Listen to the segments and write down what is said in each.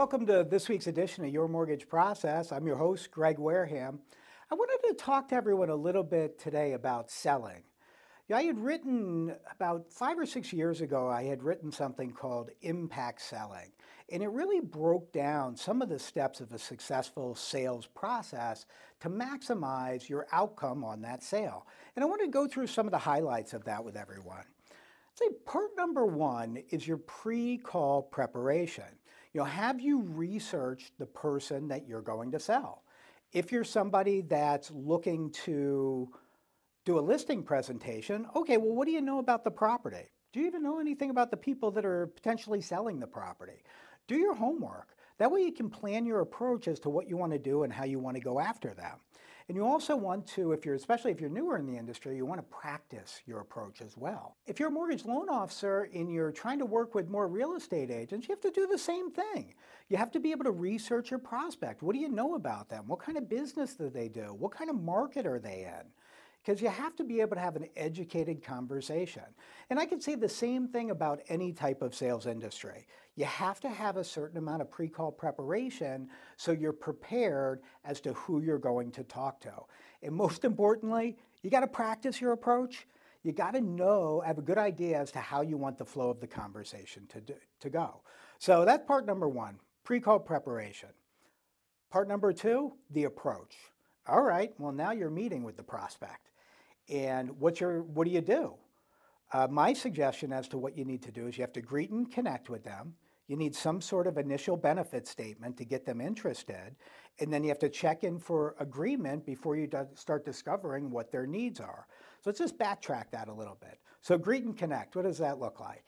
Welcome to this week's edition of Your Mortgage Process. I'm your host, Greg Wareham. I wanted to talk to everyone a little bit today about selling. I had written about 5 or 6 years ago, I had written something called Impact Selling. And it really broke down some of the steps of a successful sales process to maximize your outcome on that sale. And I want to go through some of the highlights of that with everyone. Say part number one is your pre-call preparation. Have you researched the person that you're going to sell? If you're somebody that's looking to do a listing presentation, okay, well, what do you know about the property? Do you even know anything about the people that are potentially selling the property? Do your homework. That way you can plan your approach as to what you want to do and how you want to go after them. And you also want to, especially if you're newer in the industry, you want to practice your approach as well. If you're a mortgage loan officer and you're trying to work with more real estate agents, you have to do the same thing. You have to be able to research your prospect. What do you know about them? What kind of business do they do? What kind of market are they in? Because you have to be able to have an educated conversation. And I could say the same thing about any type of sales industry. You have to have a certain amount of pre-call preparation so you're prepared as to who you're going to talk to. And most importantly, you got to practice your approach. You got to have a good idea as to how you want the flow of the conversation to go. So that's part number one, pre-call preparation. Part number two, the approach. All right, well, now you're meeting with the prospect. And what do you do? My suggestion as to what you need to do is you have to greet and connect with them. You need some sort of initial benefit statement to get them interested. And then you have to check in for agreement before you start discovering what their needs are. So let's just backtrack that a little bit. So greet and connect, what does that look like?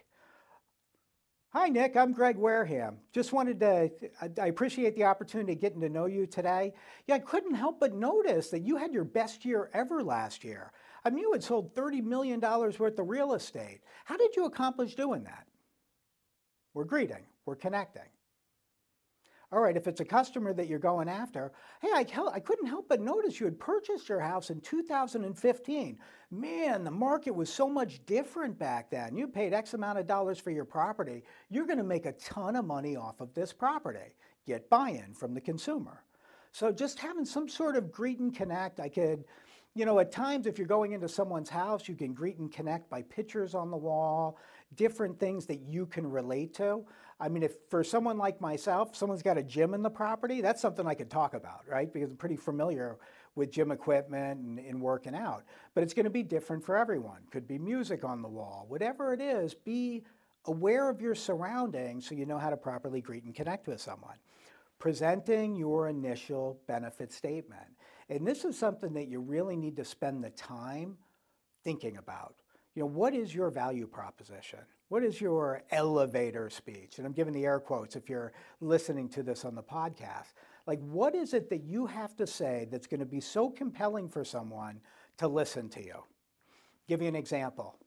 Hi, Nick. I'm Greg Wareham. I appreciate the opportunity of getting to know you today. I couldn't help but notice that you had your best year ever last year. I mean, you had sold $30 million worth of real estate. How did you accomplish doing that? We're greeting, we're connecting. All right, if it's a customer that you're going after, hey, I couldn't help but notice you had purchased your house in 2015. Man, the market was so much different back then. You paid X amount of dollars for your property. You're going to make a ton of money off of this property. Get buy-in from the consumer. So just having some sort of greet and connect, at times if you're going into someone's house, you can greet and connect by pictures on the wall, different things that you can relate to. I mean, if for someone like myself, someone's got a gym in the property, that's something I could talk about, right? Because I'm pretty familiar with gym equipment and working out. But it's going to be different for everyone. Could be music on the wall. Whatever it is, be aware of your surroundings so you know how to properly greet and connect with someone. Presenting your initial benefit statement. And this is something that you really need to spend the time thinking about. What is your value proposition? What is your elevator speech? And I'm giving the air quotes if you're listening to this on the podcast. Like, what is it that you have to say that's going to be so compelling for someone to listen to you? Give you an example.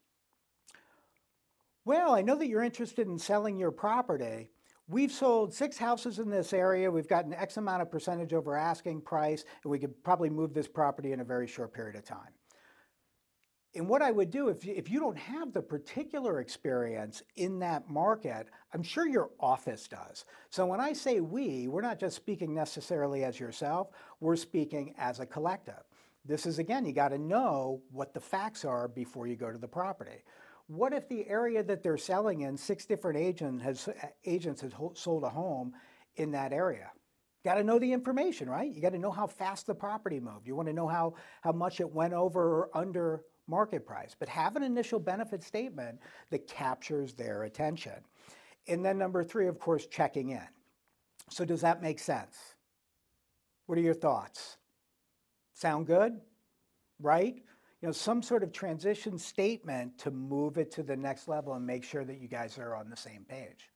Well, I know that you're interested in selling your property. We've sold 6 houses in this area. We've gotten X amount of percentage over asking price, and we could probably move this property in a very short period of time. And what I would do, if you don't have the particular experience in that market, I'm sure your office does. So when I say we're not just speaking necessarily as yourself, we're speaking as a collective. This is, again, you got to know what the facts are before you go to the property. What if the area that they're selling in, 6 different agents has sold a home in that area? Got to know the information, right? You got to know how fast the property moved. You want to know how much it went over or under market price. But have an initial benefit statement that captures their attention. And then number 3, of course, checking in. So does that make sense? What are your thoughts? Sound good? Right? Some sort of transition statement to move it to the next level and make sure that you guys are on the same page.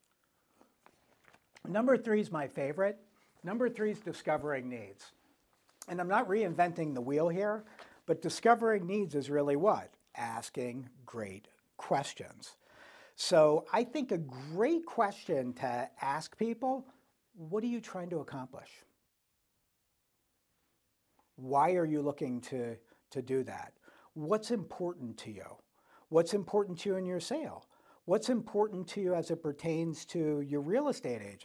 Number 3 is my favorite. Number 3 is discovering needs. And I'm not reinventing the wheel here, but discovering needs is really what? Asking great questions. So I think a great question to ask people, what are you trying to accomplish? Why are you looking to do that? What's important to you? What's important to you in your sale? What's important to you as it pertains to your real estate agent?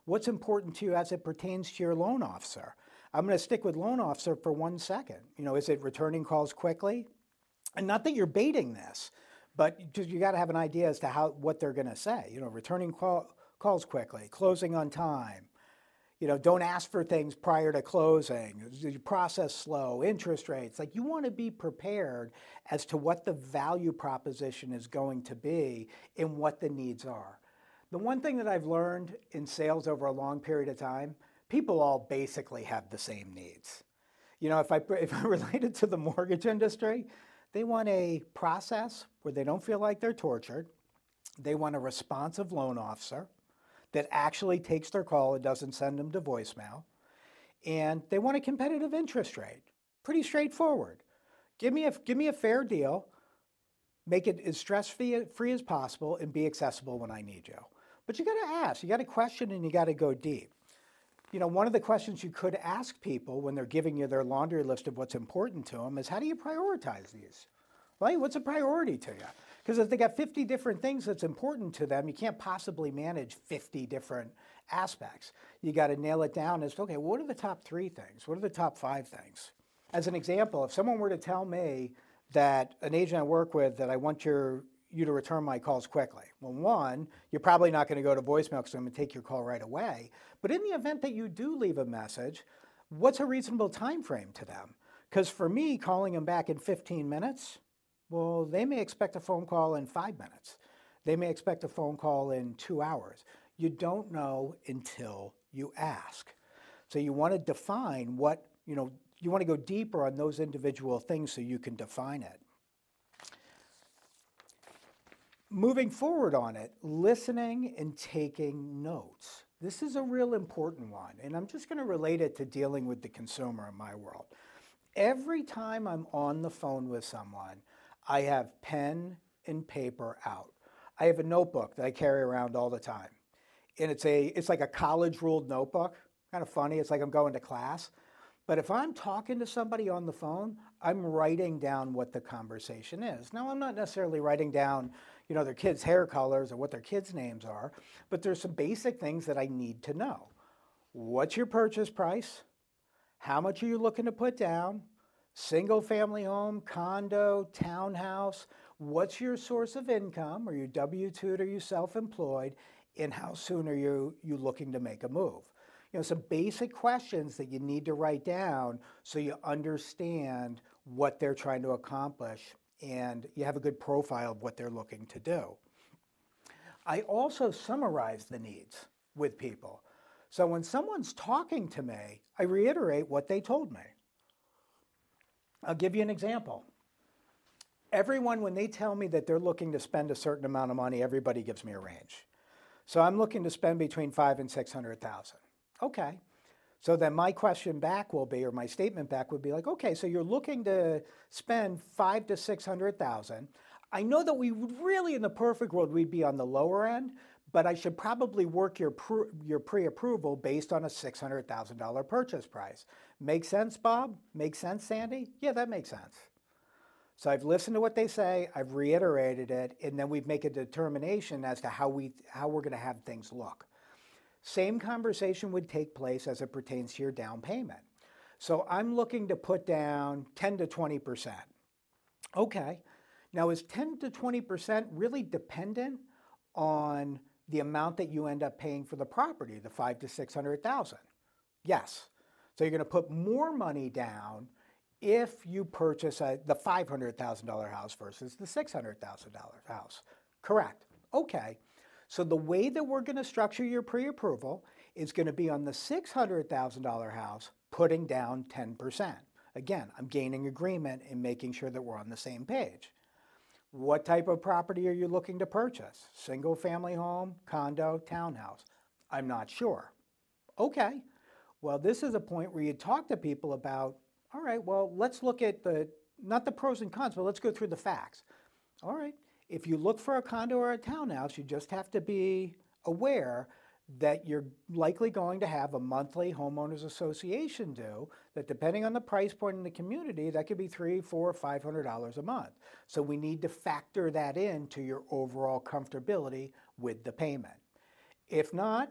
What's important to you as it pertains to your loan officer? I'm going to stick with loan officer for 1 second. Is it returning calls quickly? And not that you're baiting this, but you got to have an idea as to what they're going to say. Returning calls quickly, closing on time. Don't ask for things prior to closing. Process slow, interest rates. Like, you want to be prepared as to what the value proposition is going to be and what the needs are. The one thing that I've learned in sales over a long period of time, people all basically have the same needs. If I relate it to the mortgage industry, they want a process where they don't feel like they're tortured. They want a responsive loan officer that actually takes their call and doesn't send them to voicemail. And they want a competitive interest rate. Pretty straightforward. Give me a fair deal, make it as stress-free as possible, and be accessible when I need you. But you got to ask, you got to question, and you got to go deep. One of the questions you could ask people when they're giving you their laundry list of what's important to them is, how do you prioritize these? Right? What's a priority to you? Because if they got 50 different things that's important to them, you can't possibly manage 50 different aspects. You got to nail it down as, okay, what are the top 3 things? What are the top 5 things? As an example, if someone were to tell me that an agent I work with, that I want you to return my calls quickly. Well, one, you're probably not going to go to voicemail because I'm going to take your call right away. But in the event that you do leave a message, what's a reasonable time frame to them? Because for me, calling them back in 15 minutes, well, they may expect a phone call in 5 minutes. They may expect a phone call in 2 hours. You don't know until you ask. So you want to define you want to go deeper on those individual things so you can define it. Moving forward on it, listening and taking notes. This is a real important one, and I'm just going to relate it to dealing with the consumer in my world. Every time I'm on the phone with someone, I have pen and paper out. I have a notebook that I carry around all the time, and it's like a college-ruled notebook. Kind of funny. It's like I'm going to class. But if I'm talking to somebody on the phone, I'm writing down what the conversation is. Now, I'm not necessarily writing down, their kids' hair colors or what their kids' names are, but there's some basic things that I need to know. What's your purchase price? How much are you looking to put down? Single family home, condo, townhouse? What's your source of income? Are you W-2'd, are you self-employed? And how soon are you looking to make a move? Some basic questions that you need to write down so you understand what they're trying to accomplish and you have a good profile of what they're looking to do. I also summarize the needs with people. So when someone's talking to me, I reiterate what they told me. I'll give you an example. Everyone, when they tell me that they're looking to spend a certain amount of money, everybody gives me a range. So I'm looking to spend between $500,000 and $600,000. Okay. So then my question back will be, or my statement back would be like, okay, so you're looking to spend $500,000 to $600,000. I know that we would really, in the perfect world, we'd be on the lower end, but I should probably work your pre-approval based on a $600,000 purchase price. Make sense, Bob? Make sense, Sandy? Yeah, that makes sense. So I've listened to what they say, I've reiterated it, and then we make a determination as to how we're going to have things look. Same conversation would take place as it pertains to your down payment. So I'm looking to put down 10 to 20%. Okay. Now, is 10 to 20% really dependent on the amount that you end up paying for the property, the $500,000 to $600,000? Yes. So you're going to put more money down if you purchase the $500,000 house versus the $600,000 house. Correct. Okay. So the way that we're going to structure your pre-approval is going to be on the $600,000 house, putting down 10%. Again, I'm gaining agreement and making sure that we're on the same page. What type of property are you looking to purchase? Single family home, condo, townhouse? I'm not sure. Okay. Well, this is a point where you talk to people about, all right, well, let's look at not the pros and cons, but let's go through the facts. All right. If you look for a condo or a townhouse, you just have to be aware that you're likely going to have a monthly homeowners association due that, depending on the price point in the community, that could be $300, $400, $500 a month. So we need to factor that into your overall comfortability with the payment. If not,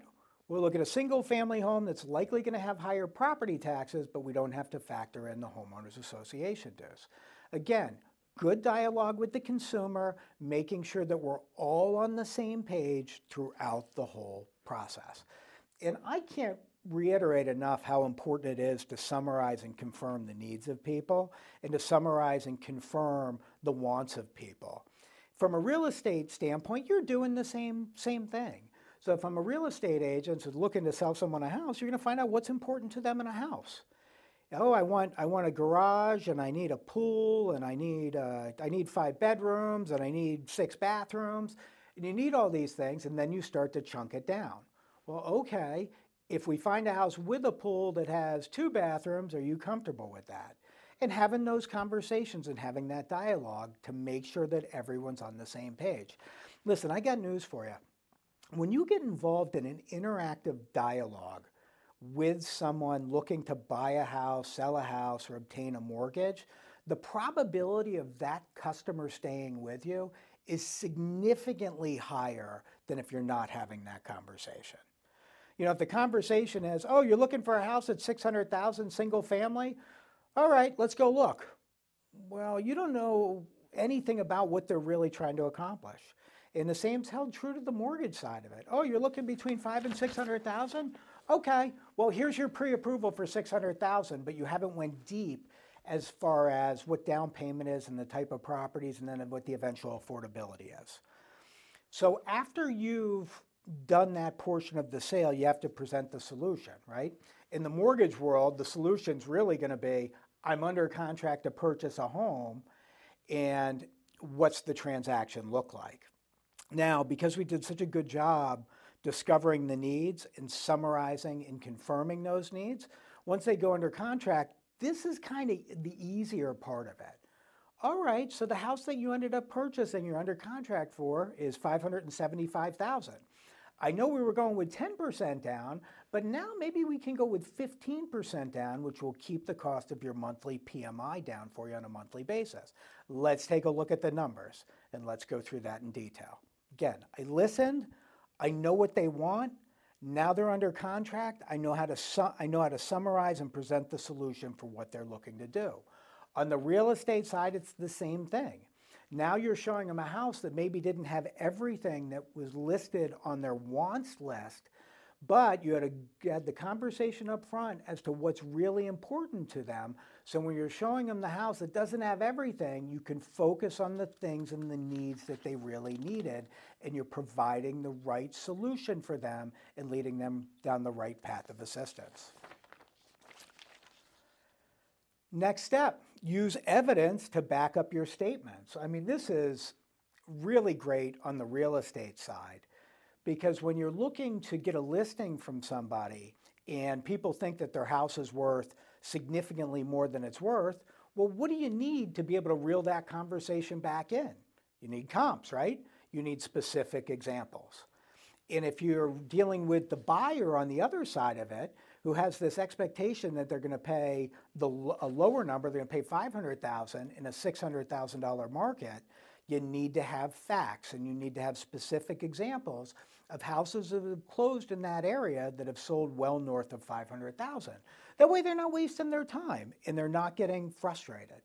We'll look at a single family home that's likely going to have higher property taxes, but we don't have to factor in the homeowners association dues. Again, good dialogue with the consumer, making sure that we're all on the same page throughout the whole process. And I can't reiterate enough how important it is to summarize and confirm the needs of people and to summarize and confirm the wants of people. From a real estate standpoint, you're doing the same thing. So if I'm a real estate agent who's looking to sell someone a house, you're going to find out what's important to them in a house. Oh, I want a garage, and I need a pool, and I need 5 bedrooms, and I need 6 bathrooms, and you need all these things, and then you start to chunk it down. Well, okay, if we find a house with a pool that has 2 bathrooms, are you comfortable with that? And having those conversations and having that dialogue to make sure that everyone's on the same page. Listen, I got news for you. When you get involved in an interactive dialogue with someone looking to buy a house, sell a house, or obtain a mortgage, the probability of that customer staying with you is significantly higher than if you're not having that conversation. You know, if the conversation is, oh, you're looking for a house at $600,000 single family? All right, let's go look. Well, you don't know anything about what they're really trying to accomplish. And the same's held true to the mortgage side of it. Oh, you're looking between $500,000 and $600,000? Okay, well, here's your pre-approval for $600,000, but you haven't went deep as far as what down payment is and the type of properties and then what the eventual affordability is. So after you've done that portion of the sale, you have to present the solution, right? In the mortgage world, the solution's really going to be, I'm under contract to purchase a home, and what's the transaction look like? Now, because we did such a good job discovering the needs and summarizing and confirming those needs, once they go under contract, this is kind of the easier part of it. All right, so the house that you ended up purchasing, you're under contract for, is $575,000. I know we were going with 10% down, but now maybe we can go with 15% down, which will keep the cost of your monthly PMI down for you on a monthly basis. Let's take a look at the numbers, and let's go through that in detail. Again, I listened, I know what they want, now they're under contract, I know how to summarize and present the solution for what they're looking to do. On the real estate side, it's the same thing. Now you're showing them a house that maybe didn't have everything that was listed on their wants list, but you had the conversation up front as to what's really important to them. So when you're showing them the house that doesn't have everything, you can focus on the things and the needs that they really needed, and you're providing the right solution for them and leading them down the right path of assistance. Next step, use evidence to back up your statements. I mean, this is really great on the real estate side, because when you're looking to get a listing from somebody and people think that their house is worth significantly more than it's worth, well, what do you need to be able to reel that conversation back in? You need comps, right? You need specific examples. And if you're dealing with the buyer on the other side of it, who has this expectation that they're going to pay a lower number, they're going to pay $500,000 in a $600,000 market, you need to have facts and you need to have specific examples of houses that have closed in that area that have sold well north of $500,000. That way they're not wasting their time and they're not getting frustrated.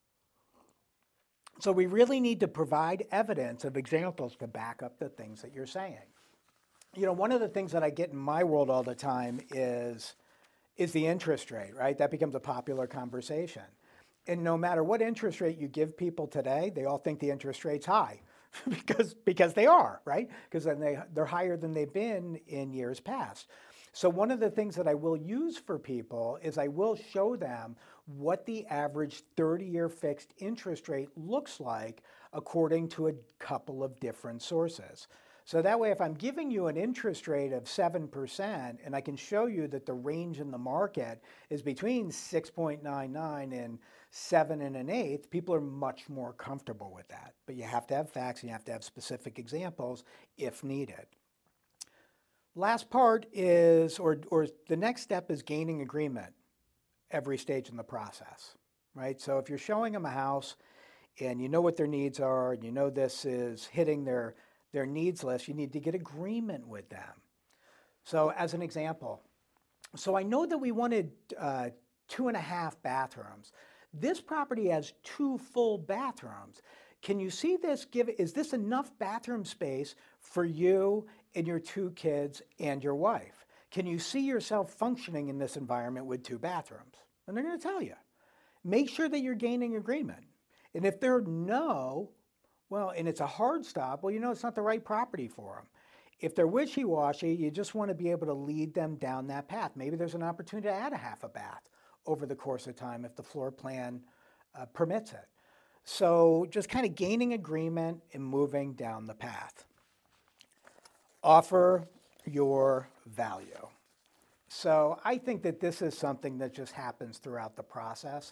So we really need to provide evidence of examples to back up the things that you're saying. You know, one of the things that I get in my world all the time is the interest rate, right? That becomes a popular conversation. And no matter what interest rate you give people today, they all think the interest rate's high because they are, right? Because then they're higher than they've been in years past. So one of the things that I will use for people is I will show them what the average 30-year fixed interest rate looks like according to a couple of different sources. So that way, if I'm giving you an interest rate of 7% and I can show you that the range in the market is between 6.99 and 7 1/8, people are much more comfortable with that. But you have to have facts and you have to have specific examples if needed. Last part is, or the next step is gaining agreement every stage in the process, right? So if you're showing them a house and you know what their needs are, and you know this is hitting their needs list, you need to get agreement with them. So as an example, so I know that we wanted 2.5 bathrooms. This property has 2 full bathrooms. Can you see this? Is this enough bathroom space for you and your 2 kids and your wife? Can you see yourself functioning in this environment with 2 bathrooms? And they're going to tell you. Make sure that you're gaining agreement. And if they're no, well, and it's a hard stop, well, it's not the right property for them. If they're wishy-washy, you just want to be able to lead them down that path. Maybe there's an opportunity to add a half a bath over the course of time if the floor plan permits it. So just kind of gaining agreement and moving down the path. Offer your value. So I think that this is something that just happens throughout the process.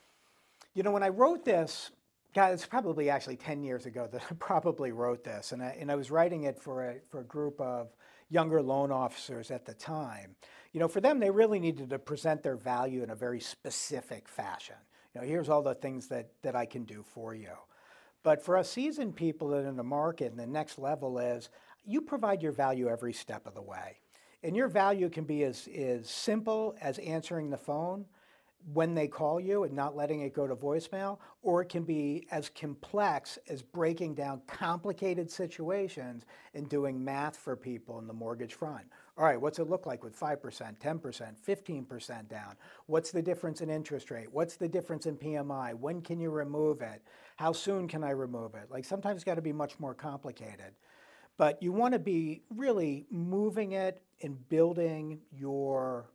When I wrote this, God, it's probably actually 10 years ago that I probably wrote this, and I was writing it for a group of younger loan officers at the time. For them, they really needed to present their value in a very specific fashion. Here's all the things that I can do for you. But for us seasoned people that are in the market, and the next level is you provide your value every step of the way. And your value can be as simple as answering the phone when they call you and not letting it go to voicemail, or it can be as complex as breaking down complicated situations and doing math for people in the mortgage front. All right, what's it look like with 5%, 10%, 15% down? What's the difference in interest rate? What's the difference in PMI? When can you remove it? How soon can I remove it? Sometimes it's got to be much more complicated. But you want to be really moving it and building your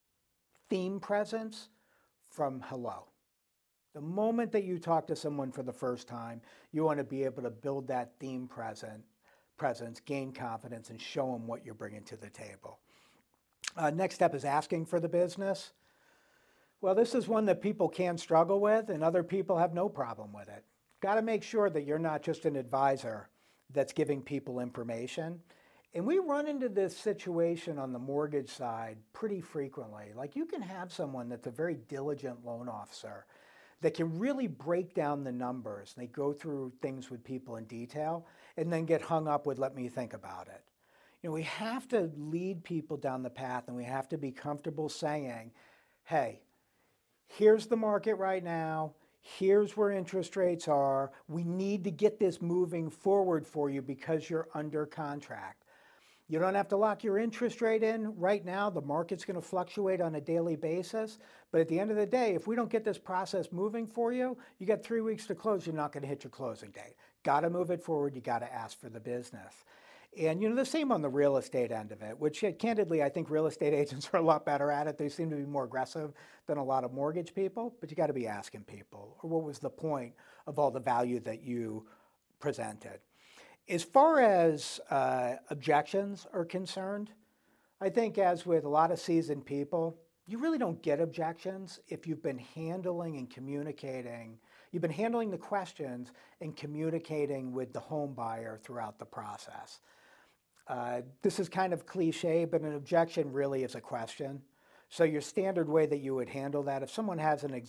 theme presence from hello. The moment that you talk to someone for the first time, you want to be able to build that theme presence, gain confidence, and show them what you're bringing to the table. Next step is asking for the business. Well, this is one that people can struggle with, and other people have no problem with it. Got to make sure that you're not just an advisor that's giving people information. And we run into this situation on the mortgage side pretty frequently. You can have someone that's a very diligent loan officer that can really break down the numbers. They go through things with people in detail and then get hung up with, let me think about it. We have to lead people down the path, and we have to be comfortable saying, hey, here's the market right now. Here's where interest rates are. We need to get this moving forward for you because you're under contract. You don't have to lock your interest rate in right now. The market's going to fluctuate on a daily basis. But at the end of the day, if we don't get this process moving for you, you got 3 weeks to close, you're not going to hit your closing date. Got to move it forward. You got to ask for the business. And the same on the real estate end of it, which candidly, I think real estate agents are a lot better at it. They seem to be more aggressive than a lot of mortgage people, but you got to be asking people, or what was the point of all the value that you presented? As far as objections are concerned, I think as with a lot of seasoned people, you really don't get objections if you've been handling and communicating. You've been handling the questions and communicating with the home buyer throughout the process. This is kind of cliche, but an objection really is a question. So your standard way that you would handle that, if someone has an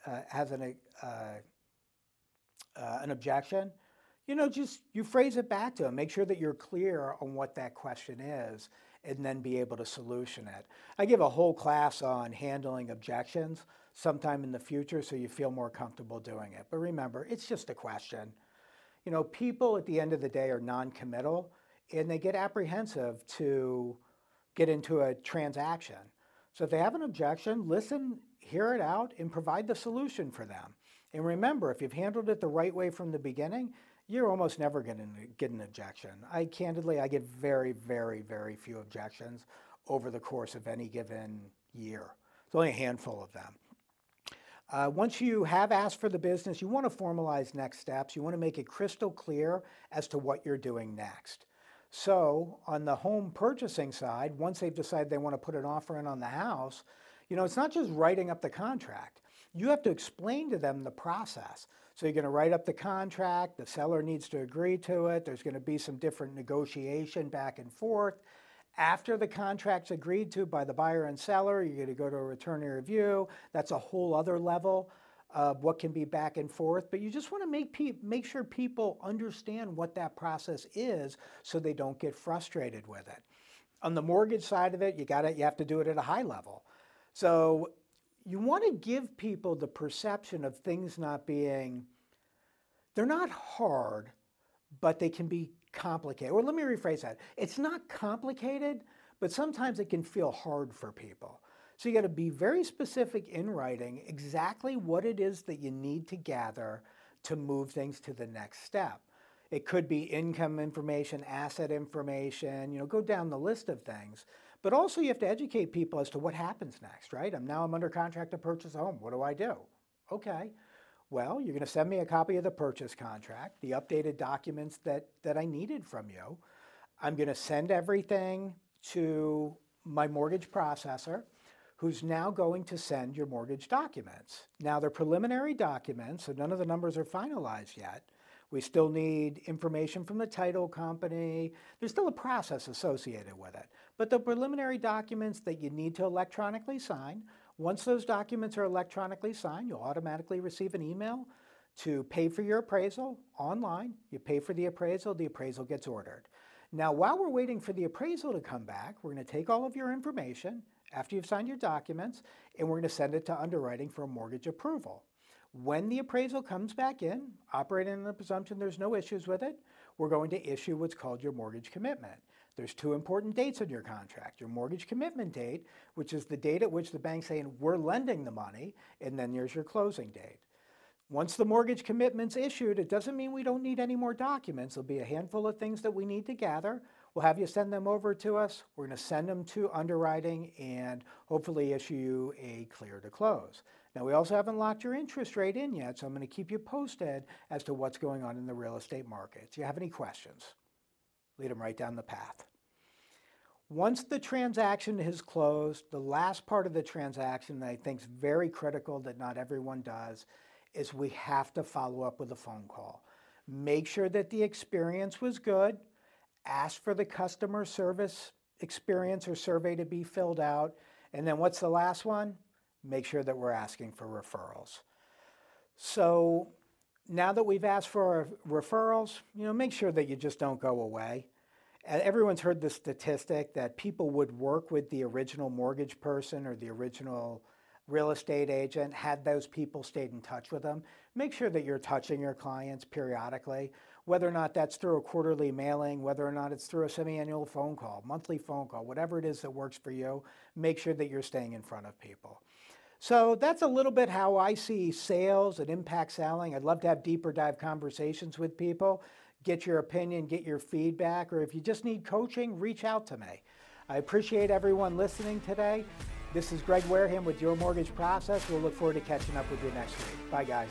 objection, just you phrase it back to them. Make sure that you're clear on what that question is, and then be able to solution it. I give a whole class on handling objections sometime in the future, so you feel more comfortable doing it. But remember, it's just a question. People at the end of the day are non-committal, and they get apprehensive to get into a transaction. So if they have an objection, listen, hear it out, and provide the solution for them. And remember, if you've handled it the right way from the beginning, you're almost never going to get an objection. I get very, very, very few objections over the course of any given year. It's only a handful of them. Once you have asked for the business, you want to formalize next steps. You want to make it crystal clear as to what you're doing next. So on the home purchasing side, once they've decided they want to put an offer in on the house, it's not just writing up the contract. You have to explain to them the process. So you're going to write up the contract, the seller needs to agree to it, there's going to be some different negotiation back and forth. After the contract's agreed to by the buyer and seller, you're going to go to a return and review. That's a whole other level of what can be back and forth. But you just want to make sure people understand what that process is so they don't get frustrated with it. On the mortgage side of it, you have to do it at a high level. So you want to give people the perception of things not being, they're not hard, but they can be complicated. Well, let me rephrase that. It's not complicated, but sometimes it can feel hard for people. So you got to be very specific in writing exactly what it is that you need to gather to move things to the next step. It could be income information, asset information, go down the list of things. But also you have to educate people as to what happens next, right? I'm under contract to purchase a home. What do I do? Okay. Well, you're going to send me a copy of the purchase contract, the updated documents that I needed from you. I'm going to send everything to my mortgage processor, who's now going to send your mortgage documents. Now, they're preliminary documents, so none of the numbers are finalized yet. We still need information from the title company. There's still a process associated with it. But the preliminary documents that you need to electronically sign, once those documents are electronically signed, you'll automatically receive an email to pay for your appraisal online. You pay for the appraisal gets ordered. Now, while we're waiting for the appraisal to come back, we're going to take all of your information after you've signed your documents, and we're going to send it to underwriting for a mortgage approval. When the appraisal comes back in, operating on the presumption there's no issues with it, we're going to issue what's called your mortgage commitment. There's two important dates on your contract. Your mortgage commitment date, which is the date at which the bank's saying we're lending the money, and then there's your closing date. Once the mortgage commitment's issued, it doesn't mean we don't need any more documents. There'll be a handful of things that we need to gather. We'll have you send them over to us. We're going to send them to underwriting and hopefully issue you a clear to close. Now, we also haven't locked your interest rate in yet, so I'm going to keep you posted as to what's going on in the real estate market. Do you have any questions? Lead them right down the path. Once the transaction is closed, the last part of the transaction that I think is very critical that not everyone does is we have to follow up with a phone call. Make sure that the experience was good. Ask for the customer service experience or survey to be filled out. And then what's the last one? Make sure that we're asking for referrals. So now that we've asked for referrals, make sure that you just don't go away. Everyone's heard the statistic that people would work with the original mortgage person or the original real estate agent had those people stayed in touch with them. Make sure that you're touching your clients periodically, whether or not that's through a quarterly mailing, whether or not it's through a semi-annual phone call, monthly phone call, whatever it is that works for you, make sure that you're staying in front of people. So that's a little bit how I see sales and impact selling. I'd love to have deeper dive conversations with people, get your opinion, get your feedback, or if you just need coaching, reach out to me. I appreciate everyone listening today. This is Greg Wareham with Your Mortgage Process. We'll look forward to catching up with you next week. Bye, guys.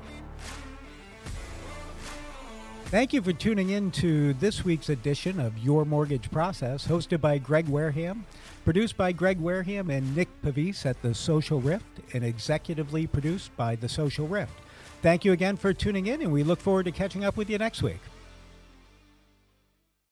Thank you for tuning in to this week's edition of Your Mortgage Process, hosted by Greg Wareham, produced by Greg Wareham and Nick Pavis at The Social Rift, and executively produced by The Social Rift. Thank you again for tuning in, and we look forward to catching up with you next week.